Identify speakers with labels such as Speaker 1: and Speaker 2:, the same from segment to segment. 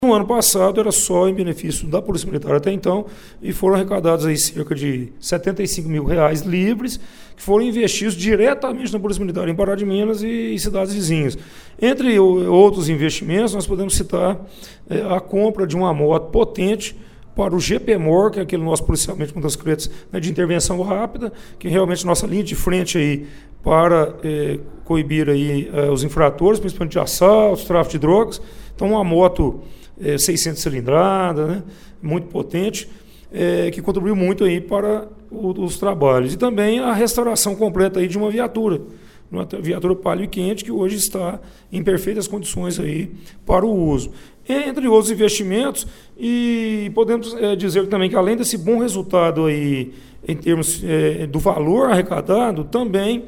Speaker 1: No ano passado era só em benefício da Polícia Militar até então, e foram arrecadados aí cerca de R$ 75 mil livres, que foram investidos diretamente na Polícia Militar em Pará de Minas e cidades vizinhas. Entre outros investimentos, nós podemos citar a compra de uma moto potente para o GPMOR, que é aquele nosso policiamento com motocicletas, né, de intervenção rápida, que é realmente nossa linha de frente aí para coibir aí, os infratores, principalmente de assaltos, tráfico de drogas. Então, uma moto 600 cilindrada, né, muito potente, que contribuiu muito aí para os trabalhos. E também a restauração completa aí de uma viatura Palio e Quente, que hoje está em perfeitas condições aí para o uso. Entre outros investimentos, e podemos dizer também que além desse bom resultado aí, em termos do valor arrecadado, também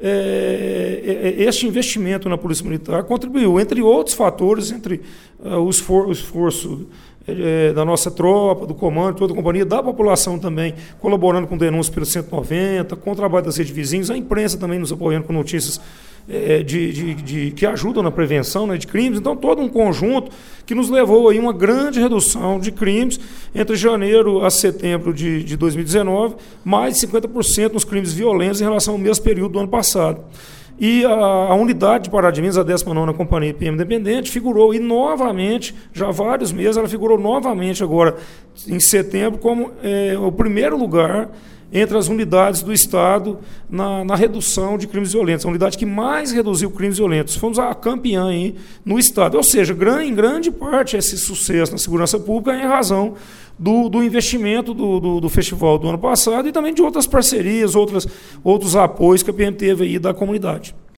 Speaker 1: este investimento na Polícia Militar contribuiu, entre outros fatores, entre o esforço da nossa tropa, do comando, toda a companhia, da população também, colaborando com denúncias pelo 190, com o trabalho das redes vizinhas, a imprensa também nos apoiando com notícias que ajudam na prevenção, né, de crimes. Então, todo um conjunto que nos levou a uma grande redução de crimes entre janeiro a setembro de 2019, mais de 50% nos crimes violentos em relação ao mesmo período do ano passado. E a unidade de Pará de Minas, a 19ª Companhia PM Independente, figurou e novamente, já há vários meses, ela figurou novamente agora em setembro como o primeiro lugar entre as unidades do Estado na redução de crimes violentos, a unidade que mais reduziu crimes violentos. Fomos a campeã aí no Estado. Ou seja, em grande parte esse sucesso na segurança pública é em razão do investimento do festival do ano passado e também de outras parcerias, outros apoios que a PM teve aí da comunidade.